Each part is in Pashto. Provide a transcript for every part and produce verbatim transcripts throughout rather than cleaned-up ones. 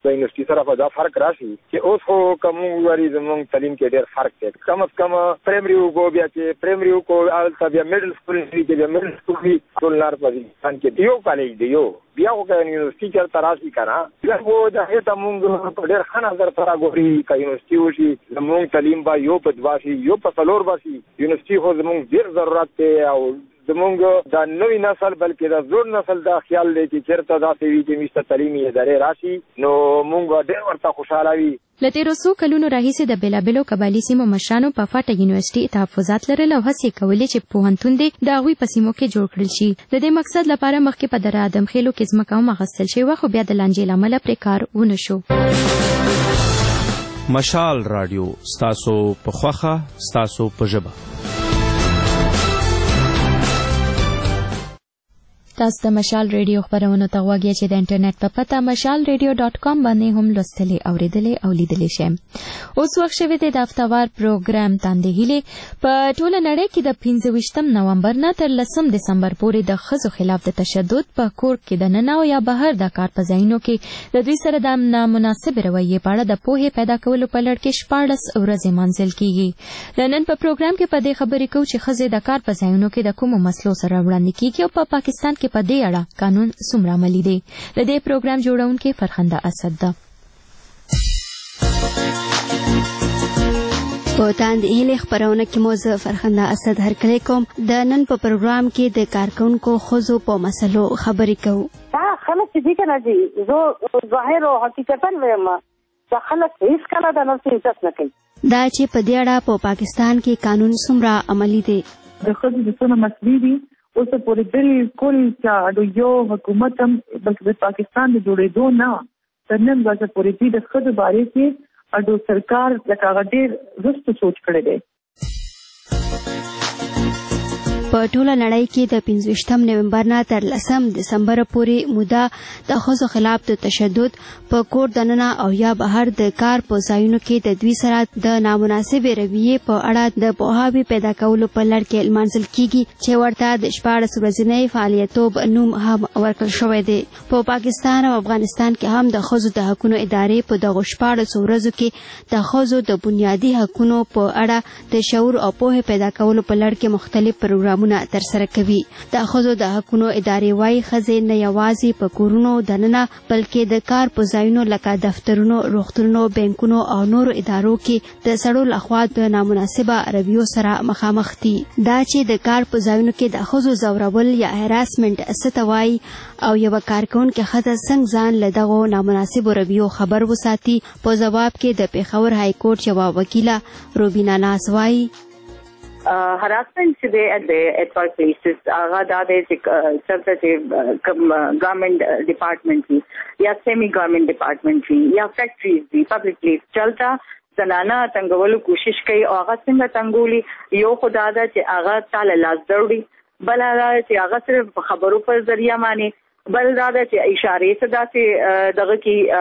د یونیورسيټي سره په دا فرق راشي چې اوس خو کوم وری زموږ تعلیم کې ډېر فرق دی. کم از کم پرایمري وګو بیا چې پرایمري وګو البته بیا میډل سکول کې بیا میډل سکول وي ټول لار په ځان کې یو کالج دی یو بیا خو که یونیورسيټي چېرته راشي که نه بیا خو د هغې ته مونږ په ډېر ښه نظر سره ګوري. که یونیورسيټي وشي زموږ تعلیم به یو په دوه شي یو په څلور به شي. یونیورسيټي خو زموږ ډېر ضرورت دی او زمونږ د نوی نسل بلکې د زوړ نسل دا خیال دی چې چېرته داسې وي چې موږ ته تعلیمي ادارې راشي نو موږ ډېر ورته خوشحاله وي. له تېرو څو کلونو راهیسې د بېلابېلو قبایلي سیمو مشرانو په فاټه یونیورسيټي تحفظات لرل او هڅې کولې چې پوهنتون دی د هغوی په سیمو کې جوړ کړل شي. د دې مقصد لپاره مخکې په دره ادمخېلو کې ځمکه هم اخیستل شوې وه خو بیا د لانجې له امله پرې کار ونه شو. مشال راډیو ستاسو په خوښه ستاسو په ژبه. تاسو د مشال ریډیو خبرونو ته غوږ یې چې د انټرنیټ په پته مشال ریډیو ډاټ کام باندې هم لوستلی اوریدلی او لیدلی شئ. اوس وخت شوی دی د هفتهوار پروګرام تاندې هیلې په ټوله نړۍ کې د پنځه ویشتم نومبر نه تر لسم دسمبر پورې د ښځو خلاف د تشدد په کور کې دننه او یا بهر د کار په ځایونو کې د دوی سره د نامناسبې رویې په اړه د پوهې پیدا کولو په لړ کې شپاړس ورځې منځل کیږي. د نن په پروګرام کې په دې خبرې کوو چې ښځې د کار په ځایونو کې د کومو مسلو سره وړاندې کیږي او په پاکستان کې په دې اړه قانون څومره عملي دی. د دې پروګرام جوړونکې فرخنده اسد ده. په تاندې هیلې خبرونه کې مو زه فرخنده اسد هرکلی کوم. د نن په پروګرام کې د کارکونکو ښځو په مسلو خبرې کوو. دا خلک چې دي که نه دي زه ظاهر او حقیقتا وایم دا خلک هېڅکله د نفس عزت نه کوي. دا چې په دې اړه په پاکستان کې قانون څومره عملي دی. د ښځو د څونه مسلې دي اوس پورې بالکل چې یو حکومت هم بلکې د پاکستان د جوړېدو نه تر نن ورځې پورې دې د ښځو بارے کې اډو سرکار لکه هغه ډېر وروسته سوچ کړی دی. په ټوله نړۍ کې د پنځه ویشتم نومبر نه تر لسم دسمبر پورې موده د ښځو خلاف د تشدد په کور دننه او یا بهر د کار په ځایونو کې د دوی سره د نامناسبې رویې په اړه د پوهاوي پیدا کولو په لړ کې لمانځل کیږي چې ورته د شپاړس ورځنۍ فعالیتوب نوم هم ورکړل شوی دی. په پاکستان او افغانستان کې هم د ښځو د حقونو ادارې په دغو شپاړسو ورځو کې د ښځو د بنیادي حقونو په اړه د شعور او پوهې پیدا کولو په لړ کې مختلف پروګرامونه تر سره کوي. د ښځو د حقونو ادارې وايي ښځې نه یوازې په کورونو دننه بلکې د کار په ځایونو لکه دفترونو، روغتونونو، بینکونو او نورو ادارو کې د سړو لخوا د نامناسبه رویو سره مخامخ دي. دا چې د کار په ځایونو کې د ښځو ځورول یا هراسمنټ څه ته وایي او یوه کارکوونکې ښځه څنګه ځان له دغو نامناسبو رویو خبر وساتي، په ځواب کې د پېښور های کورټ یوه وکیله روبینا ناز وایي harassment چې دی at the at work places هغه دا دی چې چرته چې کوم ګورنمنت ډپارټمنټ وي یا سیمي ګورنمنت ډپارټمنټ وي یا فیکټریز وي پبلک پلیس چلته زنانه تنګولو کوشش کوي او هغه څنګه تنګولي. یو خدا دا چې هغه تعالی لاس ضروري بل دا چې هغه صرف خبرو پر ذریعہ معنی بل دا دا چې اشارې څه داسې دغه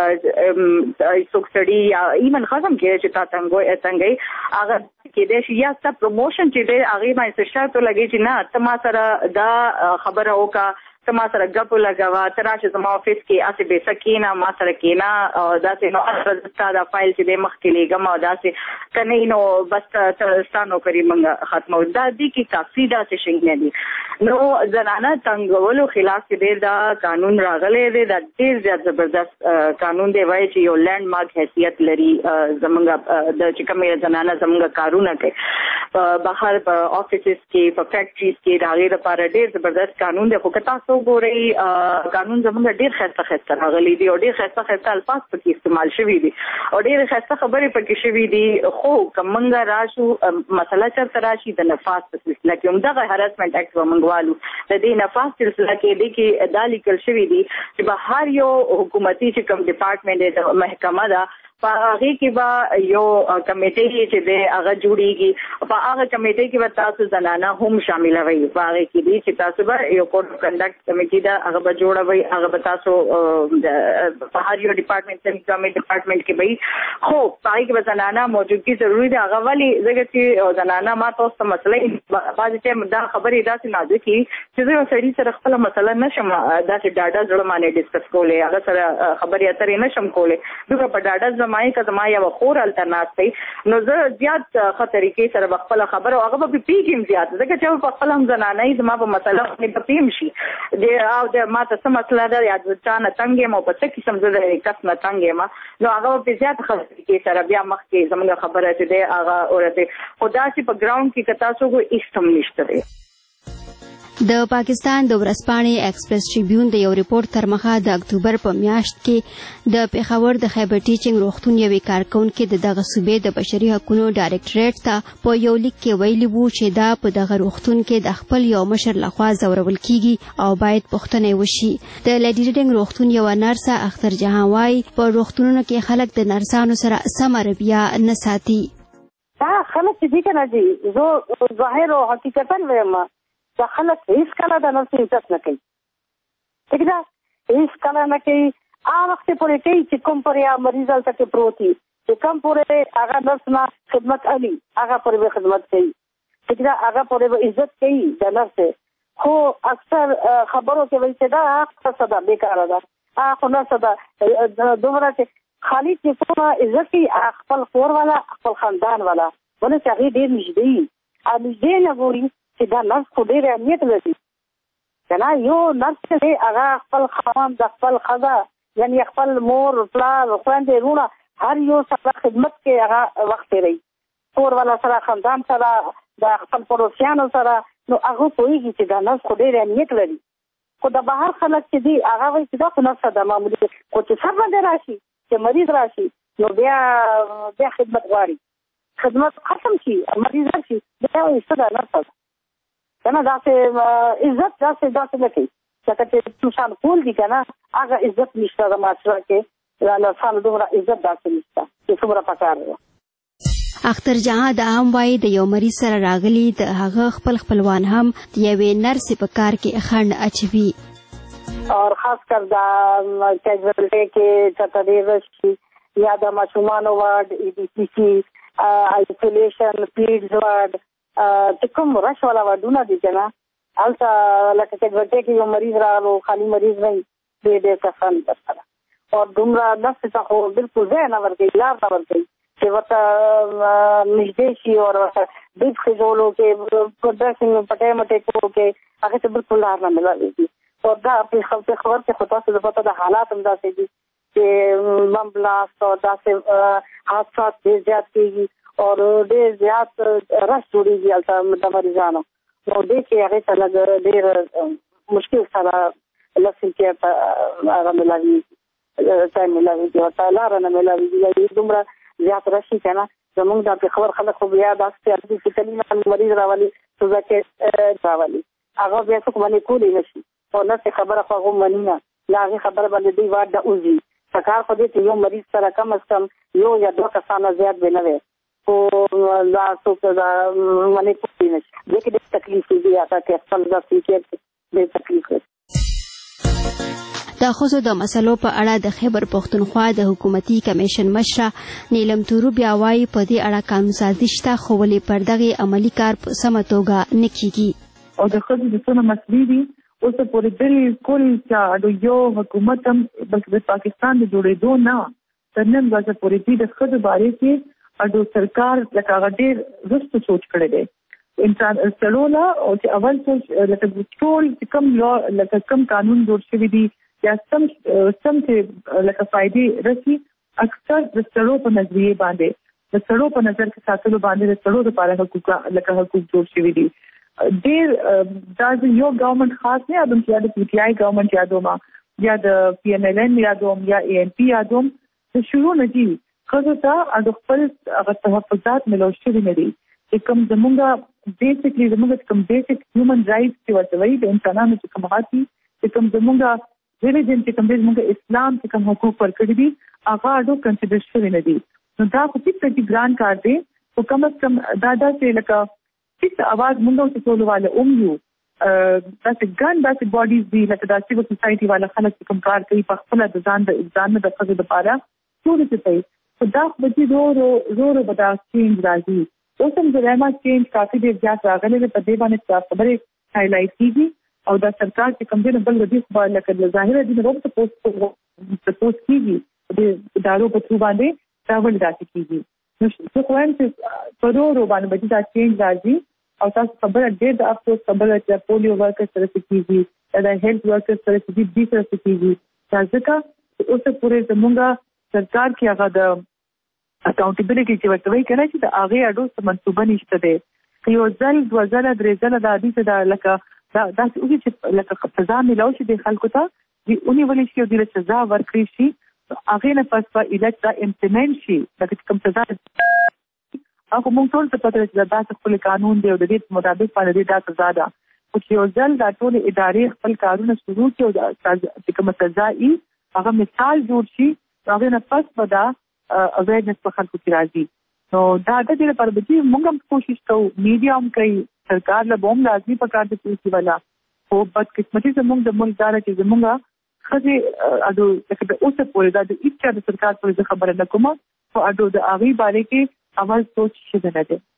کې څوک سړي یا ایمن ختم کړي چې تا څنګه څنګه هغه کېدای شي یا څه پروموشن چې دی هغې باندې څه شرط ولګي چې نه ته ما سره دا خبره وکړه ته ما سره ګپ ولګوه ته راشه زما افیس کې هسې بېسه کښېنه ما سره کښېنه او داسې نو ستا دا فایل چې دی مخکې لېږم او داسې که نه نو بس ستا نوکري موږ ختمو. دا دې کې کافي داسې شی نه دي. نو زنانه تنګولو خلاف چې دی دا قانون راغلی دی دا ډېر زیات زبردست قانون دی. وایي چې یو لینډ مارک حیثیت لري زموږ د چې کومې زنانه زموږ کارونه کوي په بهر په آفیسز کې په فیکټریز کې د هغې لپاره ډېر زبردست قانون دی. خو که تاسو ګورئ قانون زموږ ډېر ښایسته ښایسته راغلی دی او ډېر ښایسته ښایسته الفاظ پکې استعمال شوي دي او ډېرې ښایسته خبرې پکې شوي دي. خو که موږ راشو مسله چېرته راشي د نفاذ په سلسله کې همدغه هراسمنټ اکټ به موږ والو د دې نفاذ سلسله کې دې کې دا لیکل شوي دي چې به هر یو حکومتي چې کوم ډپارټمنټ دی محکمه ده په هغه کې به یو کمیټې چې د هغه جوړیږي په هغه کمیټې کې به تاسو زنانه هم شامل وي په هغه کې دي چې تاسو به یو کوډ اف کنډکټ کمیټې دا هغه به جوړوي هغه به تاسو په هر یو ډپارټمنټ سیمي ګورنمنت ډپارټمنټ کې به خو په هغه کې به زنانه موجودګي ضروري ده هغه ولې ځکه چې زنانه ما تاسو ته مسله بعض ټیم دا خبرې داسې نازکي چې زه سړي سره خپل مسله نشم داسې ډاډه زړه باندې ډسکس کولای هغه سره خبرې اترې نشم کولای دغه په ډاډه زمای که زما یو خور الټرناتیو نو زه زیات خطرې کې سره خپل خبره هغه به پیګم زیات ځکه چې په خپل هم زنانه زما په مسله باندې پیم شي د او د ما ته سم مسله ده یا د چانه تنګې مو په څه قسم زه د کس نه تنګې ما نو هغه په زیات خطرې کې سره بیا مخ کې زموږ خبره چې ده هغه اورته خدا چې په ګراوند کې کتا سو کو استم نشته ده د پاکستان د ورځپاڼې ایکسپریس ټریبیون د یو ریپورت تر مخه د اکتوبر په میاشت کې د پیښور د خیبر ټیچینګ روغتون یوې کارکونکې د دغه صوبې د بشري حقوقو ډایرکټریټ ته په یو لیک کې ویلي وو چې دا په دغه روغتون کې د خپل یو مشر لخوا ځورول کیږي او باید پوښتنه وشي د لیډي ریډینګ روغتون یو نرسه اختر جهان وايي په روغتونونو کې خلک د نرسانو سره سم رویه نه ساتي دا خلک چې کنه دي زه ظاهر او حقیقتا وایم دا خلک هیڅ کله د نرسي عزت نه کوي ٹھیک ده هیڅ کله نه کوي هغه وخت پورې کوي چې کوم پر یا مریض الته پروتي چې کوم پورې هغه نرس نه خدمت علي هغه پورې خدمت کوي ٹھیک ده هغه پورې عزت کوي د نرس خو اکثر خبرو کې وایي چې دا هغه څه ده بیکاره ده هغه نه څه ده دومره چې خالي چې کومه عزت کوي خپل خور والا خپل خاندان والا ولې چې هغه ډېر نږدې ا نږدې نه ګوري چې دا نرس خو ډېر اهمیت لري کنه یو نرس دی هغه خپل خاوند د خپل ښځه یعنی خپل مور پلار خویندې وروڼه هر یو سره خدمت کې هغه وخت تېروي کور والا سره خاندان سره د خپل پړوسیانو سره نو هغه پوهېږي چې دا نرس خو ډېر اهمیت لري خو د بهر خلک چې دي هغه وایي چې دا خو نرسه ده معمولي خو چې سر باندې راشي چې مریض راشي نو بیا بیا خدمت غواړي خدمت ختم شي مریض راشي بیا وایي څه ده نرسه ده کنه داسې عزت داسې داسې نه کوي ځکه چې انسان کول دي کنه هغه عزت نشته د معاشره کې د انسان دومره عزت داسې نشته چې څومره پکار دی اختر جهان د هم وایي د یو مریض سره راغلي د هغه خپل خپلوان هم د یوې نرسې په کار کې خنډ اچوي او خاص کر د کیجوالټي کې چې تدریس شي یا د ماشومانو وارډ ای ډي سی سی آیسولیشن پیډز وارډ چې کوم رش والا وارډونه دي کنه هلته لکه کیجوالټي کې یو مریض راغلو خالي مریض نه دی ډېر کسان درسره او دومره نفس ته خو بالکل ځای نه ورکوي لار نه ورکوي چې ورته نږدې شي او ورته ډیپ خیزولو کې په ډرسینګ پټې مټې کولو کې هغه ته بالکل لار نه ملاوي او دا په خبر کې خو تاسو د پته د حالات هم داسې دي چې بم بلاست او داسې حادثات ډېر زیات کېږي او ډېر زیات رش جوړېږي هلته د مریضانو نو دې کې هغې ته لږ ډېر مشکل سره لسل کې ته هغه ملاوېږي ټایم ملاوېږي ورته لاره نه ملاوېږي دومره زیات رشي که نه زمونږ دا پېښور خلک خو بیا داسې عرضي چې کلي مریض راولي سوزکې راولي هغه بیا څوک منې کولی نه شي او نسې خبره خو هغه مني نه له هغې خبره باندې دوی وارډ نه وځي پکار خو دې چې یو مریض سره کم از کم یو یا دوه کسانه زیات به نه وي خو دا څوک دا منې کولی نه شي دې کې ډېر تکلیف دي هغه کې خپل ځای کې ډېر تکلیف دی د ښځو د مسلو په اړه د خیبر پښتونخوا د حکومتي کمیشن مشره نیلم تورو بیا وایي په دې اړه قانونسازي شته خو ولې پر دغې عملي کار په سمه توګه نه کیږي او د ښځو د څونه مسلې دي اوس پورې بالکل چې یو حکومت هم بلکې د پاکستان د جوړېدو نه تر نن ورځې پورې د ښځو بارے کې اډو سرکار لکه هغه ډېر وروسته سوچ کړی دی انسان سړوله او چې اول سوچ لکه ټول چې کوم لا لکه کوم قانون جوړ شوی دی یا سم سم چې لکه فائدې رسي اکثر د سړو په نظریه باندې د سړو په نظر کې ساتلو باندې د سړو لپاره حقوق لکه حقوق جوړ شوی دي ډېر دا یو ګورنمنت خاص نه یادوم چې د پی ټي آی ګورنمنت یادوم یا د پی ایم ایل این یادوم یا ای این پی یادوم د شروع نه دي ښځو ته د خپل هغه تحفظات ملو شوي نه دي چې کوم زمونږ بیسیکلی زمونږ کوم بیسیک هیومن رایټس چې ورته وایي د انسانانو چې کوم حق دي چې کوم زمونږ ریلیجن چې کوم دی موږ اسلام چې کوم حقوق ورکړي دي هغه اډو کنسیډر شوی نه دي. نو دا خو هیڅ چې ګران کار دی خو کم از کم دا داسې لکه هیڅ اواز موږ چې ټول والا اوم یو داسې ګان داسې باډیز دي لکه دا سیول سوسایټي والا خلک چې کوم کار کوي په خپله د ځان د ځان د ښځو دپاره ټول څه کوي خو دا خو به چې زورو زورو به دا چینج راځي. اوس هم د رحمت چینج کافي ډېر زیات راغلی دی په دې باندې چې خبرې هایلایټ کېږي او دا سرکار چې کوم دی نو بل ردي خو به لکه له ظاهره دي نو به سپوز کېږي د ادارو په تھرو باندې دا ولې داسې کېږي. نو زه خو وایم چې په ورو ورو باندې به چې دا چینج راځي او تاسو خبره ډېر د افسوس خبره چې پولیو ورکر سره څه کېږي یا د هیلث ورکر سره چې دي سره څه کېږي دا ځکه چې اوس پورې زموږ سرکار کې هغه د اکاونټیبلټي چې ورته وایي که نه چې د هغې اډو څه منصوبه نشته دی. که یو ځل دوه ځله درې ځله د عادي څه دا لکه دا داسې وکړي چې لکه سزا میلاو شي د خلکو ته دوی ونیولی شي او دوی له سزا ورکړي شي هغې نه پس به علت دا امپلیمنټ شي لکه چې کوم سزا هغه موږ ټول ته پته ده چې دا څه خپل قانون دی او د دې مطابق باندې دا سزا ده. خو چې یو ځل دا ټولې ادارې خپل کارونه شروع کړي او چې کومه سزا وي هغه مثال جوړ شي هغې نه پس به دا اویرنس په خلکو کې راځي. نو دا د دې لپاره به چې موږ هم کوشش کوو میډیا هم کوي سرکار له به هم لازمي پکار دی چې والا خو بدقسمتي زموږ د ملک دا ده چې زموږ ښځې اډو لکه د اوسه پورې دا د هېڅ چا د سرکار پورې زه خبره نه کوم خو اډو د هغې بارے کې اول سوچ شوی نه دی.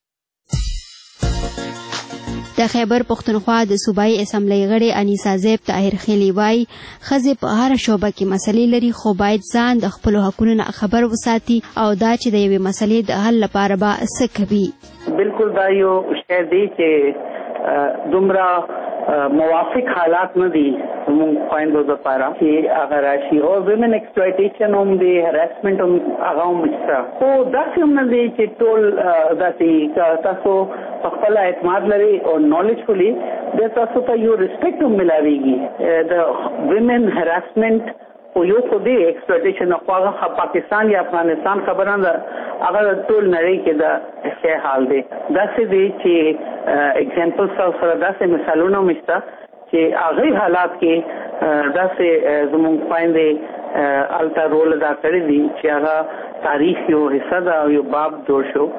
د خیبر پښتونخوا د صوبایي اسمبلی غړي انیسا زیب طاهر خیلی وایي ښځې په هره شعبه کې مسلې لري خو باید ځان د خپلو حقونو نه خبر وساتي او دا چې د یوې مسلې د حل لپاره به څه کوي. بالکل دا یو شی دی چې دومره موافق حالات نه دي موږ خویندو دپاره چې هغه راشي او ویمن ایکسپلایټیشن هم دی هراسمنټ هم هغه هم شته خو داسې هم نه دی چې ټول داسې تاسو په خپل اعتماد لري او نالجفولي بیا تاسو ته یو ریسپیکټ هم ملاویږي. د ویمن هراسمنټ خو یو خو دی ایکسپلایټیشن خو هغه پاکستان یا افغانستان خبره نه هغه ټول نړۍ کې د ښه حال دی. داسې دی چې اگزامپل سره داسې مثالونه هم شته چې هغې حالات کې داسې زموږ خویندې هلته رول ادا کړی دي چې هغه تاریخ یو حصه ده او یو باب جوړ شو.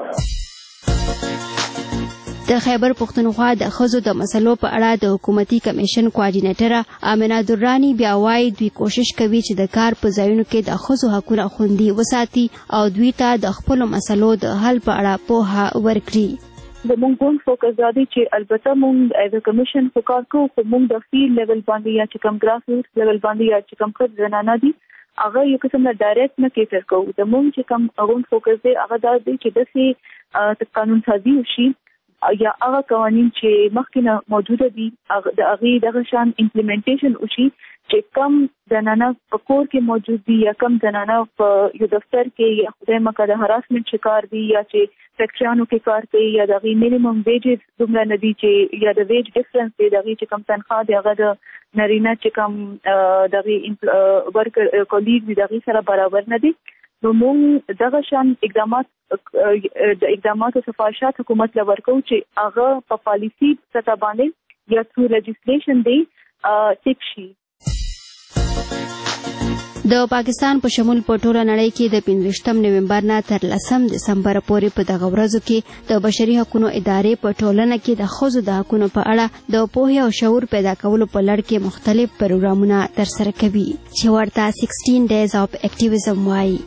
د خیبر پښتونخوا د ښځو د مسلو په اړه د حکومتي کمیشن کوارډینیټره امینه درانی بیا وایي دوی کوشش کوي چې د کار په ځایونو کې د ښځو حقونه خوندي وساتي او دوی ته د خپلو مسلو د حل په اړه پوهه ورکړي. زموږ ګوند فوکس دا دی چې البته موږ ایز ا کمیشن خو کار کوو خو موږ د فیلډ لیول باندې یا چې کوم ګراس روټ لیول باندې یا چې کوم ښځې زنانه دي هغه یو قسم نه ډایرکټ نه کیټر کوو. زموږ چې کوم ګوند فوکس دی هغه دا دی چې داسې قانون سازي وشي یا هغه قوانین چې مخکې نه موجوده دي د هغې دغه شان امپلیمنټیشن وشي چې کم زنانه په کور کې موجود دي یا کم زنانه په یو دفتر کې یا خدای مکړه د هراسمنټ شکار دي یا چې فیکټریانو کې کار کوي یا د هغې مینیمم ویجز دومره نه دي چې یا د ویج ډفرنس دی د هغې چې کم تنخواه دی هغه د نارینه چې کم د هغې ورکر کولیګ دي د هغې سره برابر نه دي. نو موږ دغه شان اقدامات د اقداماتو سفارشات حکومت له ورکو چې هغه په پالیسي سطح باندې یا ثرو لیجسلیشن دی ټیک شي. د پاکستان په شمول په ټوله نړۍ کې د پنځویشتم نومبر نه تر لسم دسمبر پورې په دغه ورځو کې د بشري حقوقو ادارې په ټولنه کې د ښځو د حقوقو په اړه د پوهې او شعور پیدا کولو په لړ کې مختلف پروګرامونه ترسره کوي چې ورته سکسټین ډیز اف اکټیویزم وایي.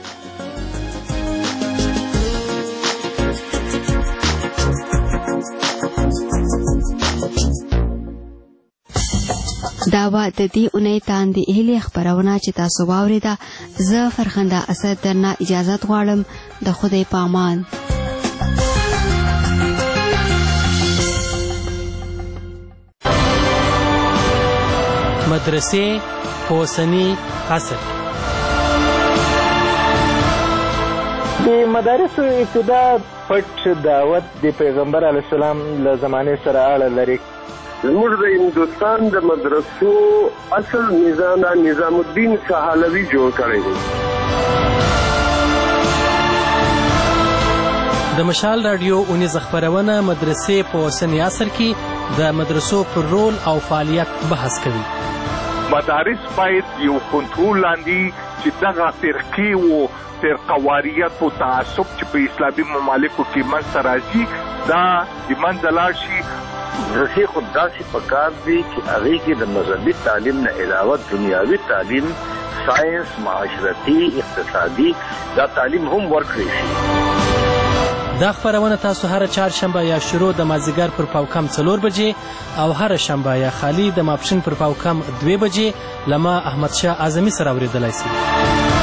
دا و د دې اونۍ تاندې هیلې خپرونه چې تاسو واورېده. زه فرخنده اسد درنه اجازت غواړم. د خدای په امان. مدرسې په اوسني عصر. د مدارسو ابتدا پټ دعوت د پیغمبر علیه السلام له زمانې سره اړه لري. زموږ د هندوستان د مدرسو اصل نظام نظام الدین سهالوي جوړ کړی دی. د مشال رادیو اونیز خپرونه مدرسې په اوسني عصر کې د مدرسو پر رول او فعالیت بحث کوي. مدارس باید یو کنټرول لاندې چې دغه فرقې و فرقواریت او تعصب چې په اسلامي ممالکو کې منځته راځي دا د منځه لاړ شي. رسې خو داسې پکار دي چې هغې کې د مذهبي تعلیم نه علاوه دنیاوي تعلیم، ساینس، معاشرتي، اقتصادي دا تعلیم هم ورکړی شي. دا خپرونه تاسو هر چهارشنبه یا شروع د مازدیګر پر پاو کم څلور بجې او هر شنبه یا خالی د ماپښین پر پاو کم دوې بجې له ما احمدشاه اعظمي سره اورېدلی سي.